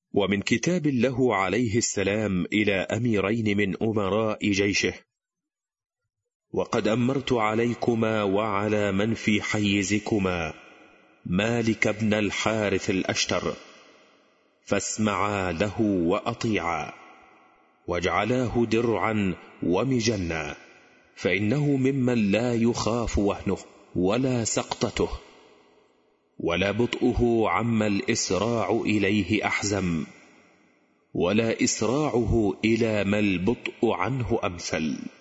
ومن كتاب له عليه السلام إلى أميرين من أمراء جيشه: وقد أمرت عليكما وعلى من في حيزكما مالك بن الحارث الأشتر، فاسمعا له وأطيعا، واجعلاه درعا ومجنا، فإنه ممن لا يخاف وهنه ولا سقطته، ولا بطئه عما الإسراع إليه أحزم، ولا إسراعه إلى ما البطء عنه أمثل.